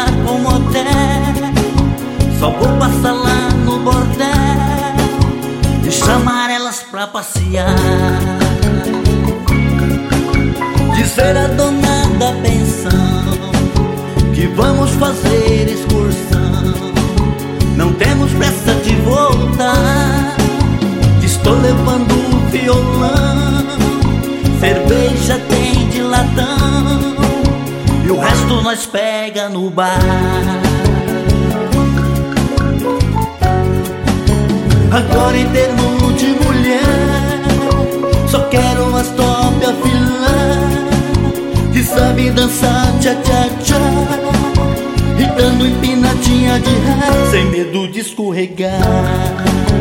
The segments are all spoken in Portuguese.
sonhar com motel. Só vou passar lá no bordel e chamar elas pra passear. Dizer a dona da pensão que vamos fazer excursão. Não temos pressa de voltar, que estou levando um violão. Cerveja tem de latão e o resto nós pega no bar. Agora em termos de mulher, só quero umas top a filé que sabe dançar tchá-tchá-tchá e dando empinadinha de ré, sem medo de escorregar.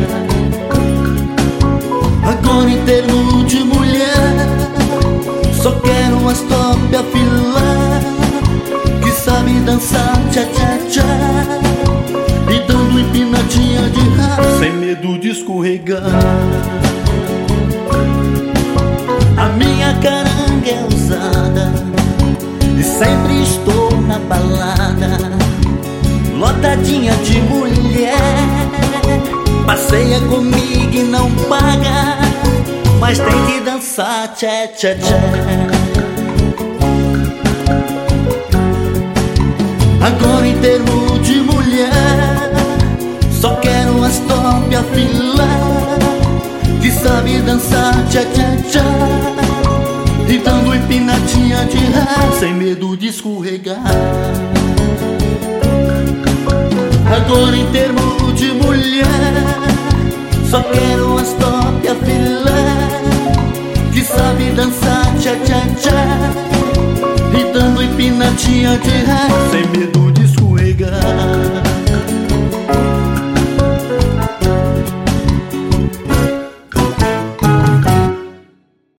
Agora em termos de mulher, só quero umas top a filé que sabe dançar tchá-tchá-tchá e dando empinadinha de ré, sem medo de escorregar. A minha caranga é usada e sempre estou na balada, lotadinha de mulher. Passeia comigo e não paga, mas tem que dançar tchá-tchá-tchá. Agora em termos de mulher, só quero umas top a filé que sabe dançar tchá-tchá-tchá e dando empinadinha de ré, sem medo de escorregar. Agora em termos de mulher, só quero umas top a filé que sabe dançar tchá-tchá-tchá e dando empinadinha de ré, sem medo